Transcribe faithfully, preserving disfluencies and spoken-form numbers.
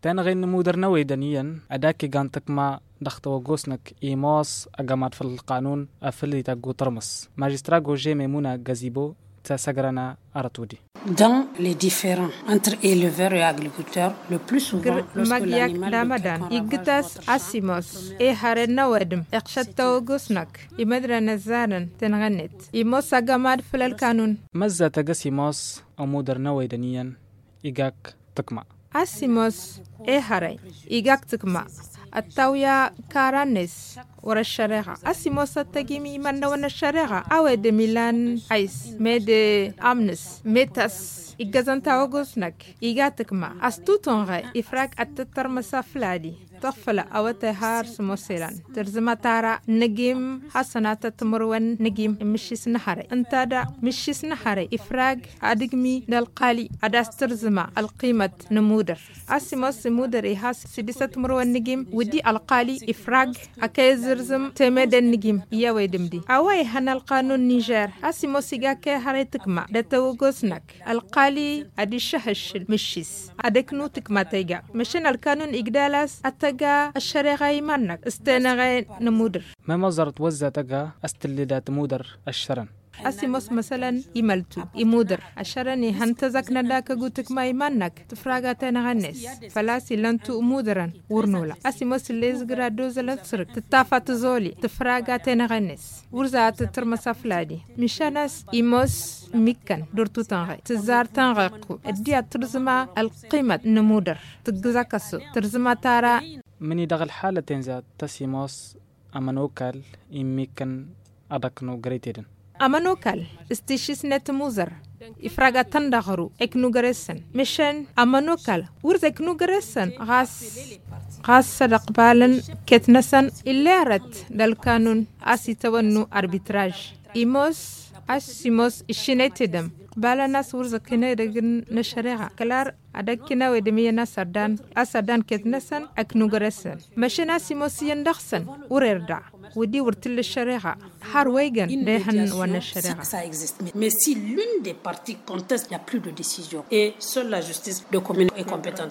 تنغين مودرنا ويدنيا أداكي جانتك ما دخت وجوسنك إيماس أجمعت في القانون أفلي تجو ترمس ماجستراغو جي ميمونة جازيبو تسجرنا أرتودي. Dans les différends entre éleveurs et agriculteurs, le plus souvent, lorsque l'animal Ramadan igtas asimos e harena wedem اقشت وجوسنك يمدرنا زارن تنغنت إيماس أجمعت في القانون مزة تجسي ماس أو مودرنا ويدنيا إيجاك تكما أسيموس إيه هاري إيجاك تكما التويا كارانس ورا الشريعة أسيموس التجيمي من ون الشريعة أو دميلان أيس مد أمنس متس إجازن تاوغوسنك إيجاتك ما أستوتونغ إفراك أتتر مسافلادي تغفل أو تهار سموسيلان ترزما تارا نجيم حسنات تمرون نجيم مشيس نحري انتادا مشيس نحري إفراج أدقمي دالقالي أداس ترزما القيمة نمودر أسيموس مودر إيهاس سدسة تمرون نجيم ودي القالي إفراج أكيزرزم تمد النجيم إيا ويدمدي أواي هنا القانون نيجر أسيموس إيجاكي هاريتكما دتوغوسنك القالي أدي شهش مشيس أدكنو تكما تيجا مشان القانون إجدالاس أتجا الشريعة يمنك استنغي نمودر ما مزرت وزة تجا استلدات مودر الشرن أسيموس مثلا يملتو يمودر الشرني هنتزك نداك قوتك ما يمنك تفراغا تنغنس فلاسي لنتو مودرا ورنولا أسيموس اللي زغرا دوزلا تسرق تتافا تزولي تفراغا تنغنس ورزا تترمسا فلادي مشاناس إيموس ميكان دورتو تنغي تزار تنغيقو الديا ترزما القيمة نمودر تقزاكسو ترزما تارا مني دغل حالة تنزا تسيموس أمانوكال إميكان أدكنو غريتيدن أمانوكال استيشيس نتموزر إفراغا تندغرو إكنوغرسن مشان أمانوكال ورز إكنوغرسن غاس غاس صدق بالن كتنسن إلا رت دالكانون أسي تونو أربيتراج إيموس أسيموس إشينيتدم بالا ناس ورز كنا رجن نشريعة كلار أدكنا ودمينا سردان أسردان كتنسن أكنوغرسن مشان أسيموس يندخسن وريردا ودي ورتل الشريعة هارويغن دهن ون الشريعة. Mais si l'une des parties conteste, il n'y a plus de décision et seule la justice de commune est compétente.